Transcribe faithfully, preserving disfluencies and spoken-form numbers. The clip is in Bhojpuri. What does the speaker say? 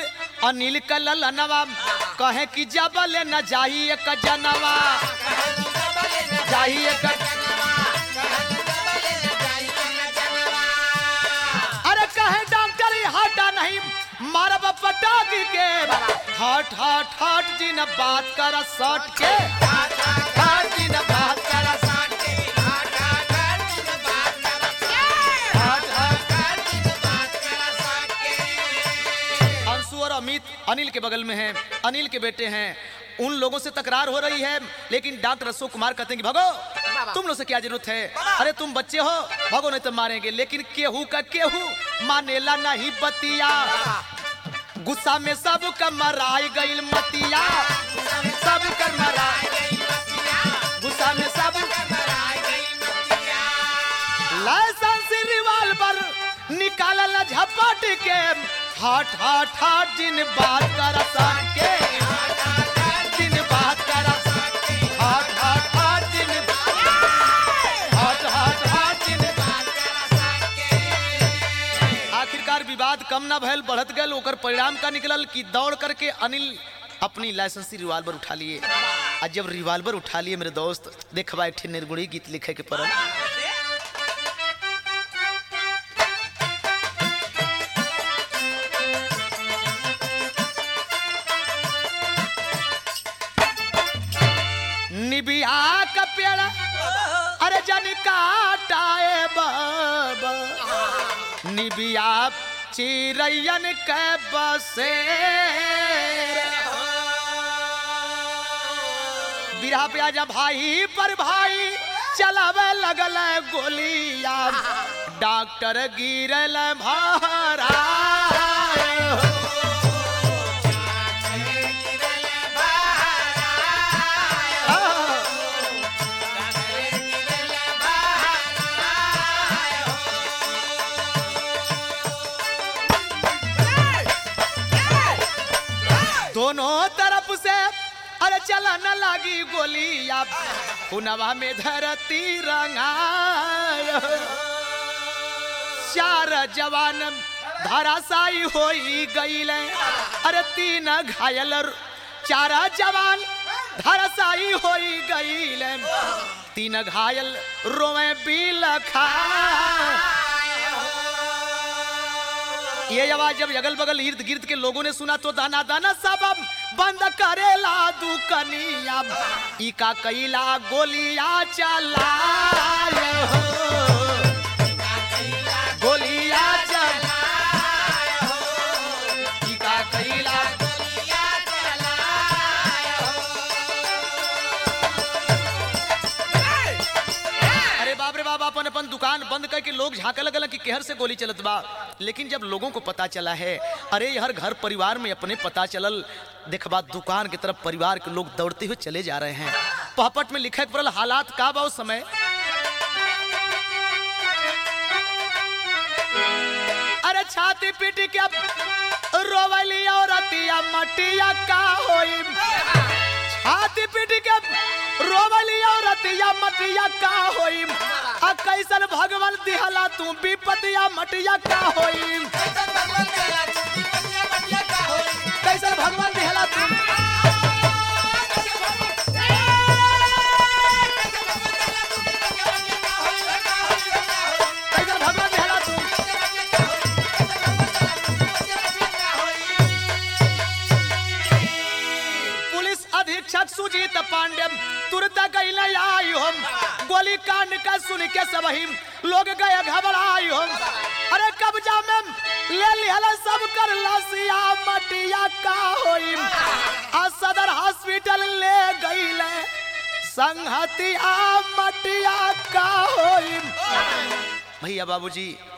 अनिल का ललनवा कहे कि जबले न जाही एक जनवा जाही एक अरे कहे डॉक्टर हटा नहीं मारब पटाकी के हट हट हट जी न बात कर सट के हट जी न बात कर सट के हट हट हट जी न बात कर हट हट हट जी न बात कर सट के। अंशु और अमित अनिल के बगल में हैं, अनिल के बेटे हैं। उन लोगों से तकरार हो रही है, लेकिन डॉक्टर अशोक कुमार कहते हैं कि भगो, तुम लोग से क्या जरूरत है, अरे तुम बच्चे हो, भगो नहीं तो मारेंगे। लेकिन केहू का केहू मानेला नहीं बतिया, गुस्सा में सब का मराई गईल मतिया, सब कर मराई गईल मतिया, गुस्सा में सब का मराई गईल मतिया। लाइसेंस रिवॉल्वर निकालल झपट के हट हट हट जिन बात कर सट के हट हट हट जिन बात कर सट के हट हट हट जिन हट हट हट जिन बात कर सट के। आखिरकार विवाद कम ना भयल बढ़त गल। ओकर परिणाम का निकलल कि दौड़ करके अनिल अपनी लाइसेंसी रिवॉल्वर उठा लिए। आज जब रिवॉल्वर उठा लिए मेरे दोस्त, देखबा एक ठे निर्गुणी गीत लिखे के पड़ल। निबिया का पेड़ अरे जन काटाए बाबा, निबिया चिरैयन के बसेर। बिरहा पे आजा भाई पर भाई चलावे लगल गोलिया, डॉक्टर गिरल भारा दोनों तरफ से अरे चला न लगी गोलियां, पुनवा में धरती रंगाय। चार जवान धराशायी होई गईले, अरे तीन घायल, चार जवान धराशायी होई गईले, तीन घायल रोए बिलखा। ये आवाज जब अगल बगल इर्द गिर्द के लोगों ने सुना तो दाना दाना सब बंद करेला दुकनिया, इका कैला गोलियां चला गोलियां चला इका कैला गोलियां चला। अरे बाप रे बाप, अपन अपन दुकान बंद करके लोग झांके लगल कि केहर से गोली चलत बा। लेकिन जब लोगों को पता चला है, अरे हर घर परिवार में अपने पता चलल, देखबा दुकान की तरफ परिवार के लोग दौड़ते हुए चले जा रहे हैं। पहपट में लिखे पड़ल हालात का बा उस समय। अरे छाती पीट के रोवली औरतिया मटिया का होई, छाती पीट के रोवली औरतिया मटिया का होई, आ कैसन भगवान दिहला तू विपतिया मटिया का होई, कैसन भगवान दिहला तू कैसन भगवान दिहला तू। पुलिस अधीक्षक सुजीत पांडे तुरंत गईल आई हम, गोली कांड का सुन के सब ही लोग गए घबराई हम। अरे कब्जा में ले लिया सब कर लसिया मटिया का होई, आ सदर हॉस्पिटल ले गईले संहतिया मटिया का होई। भैया बाबूजी